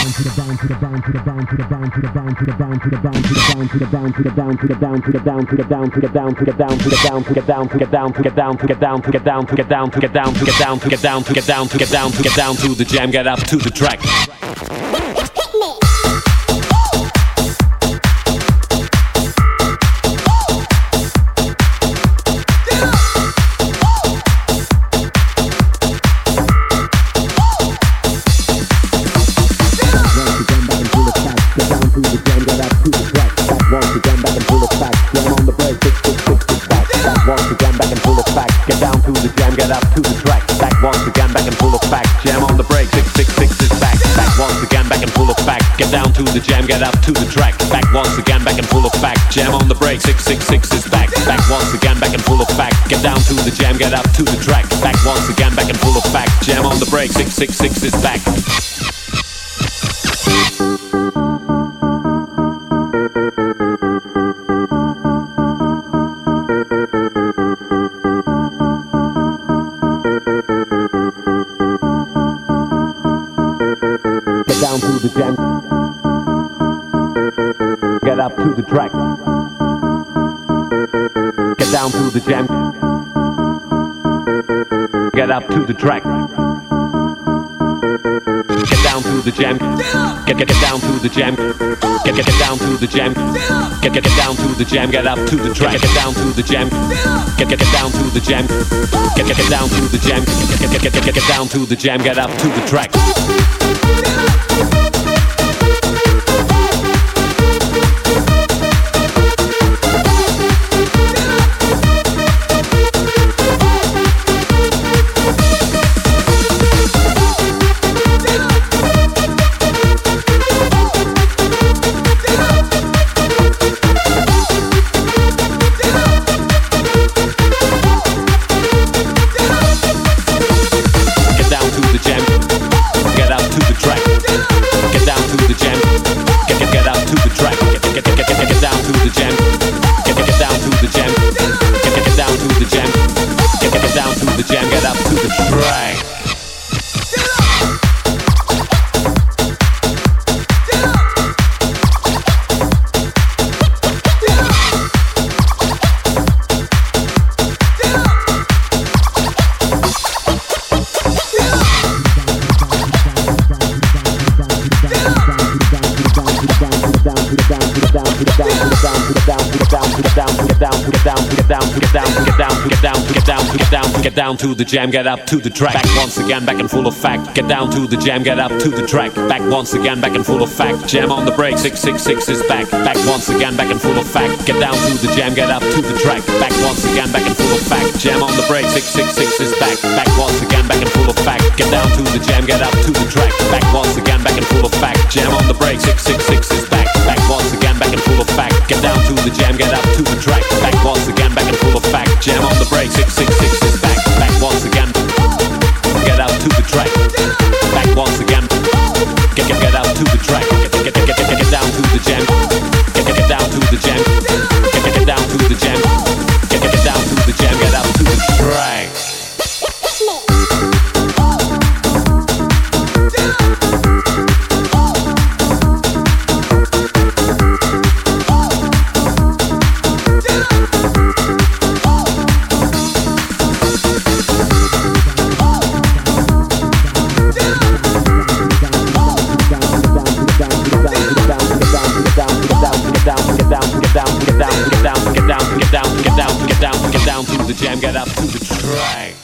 the jam, get up to the track. The jam, get up to the track. Back once again, back and full of fact. Jam on the break, 666 is back. Back once again, back and full of fact. Get down to the jam, get up to the track. Back once again, back and full of fact. Jam on the break, 666 is back. Get down to the jam. Get up to the track. Get down to the jam. Get up to the track. Get down to the jam. Get down to the jam. Get down to the jam. Get down to the jam. Get up to the track. Get down to the jam. Get down to the jam. Get down to the jam. Get down to the jam. Get up to the track. Get down to the jam, get up to the track. Back once again, back and full of fact. Get down to the jam, get up to the track. Back once again, back and full of fact. Jam on the break, 666 is back. Back once again, back and full of fact. Get down to the jam, get up to the track. Back once again, back and full of fact. Jam on the break, 666 is back. Back once again, back and full of fact. Get down to the jam, get up to the track. Back once again, back and full of fact. Jam on the break, 666 is back. Back once again, back and full of fact. Get down to the jam, get up to the track. Back once again, back and full of fact. Jam on the break, 666 is back. Back once again, get out to the track. Back once again, get out to the track. Get down to the jam. Get down to the jam. Get down to the jam. Get down to the jam. Get out to the track. Get down to the jam, get up to the track.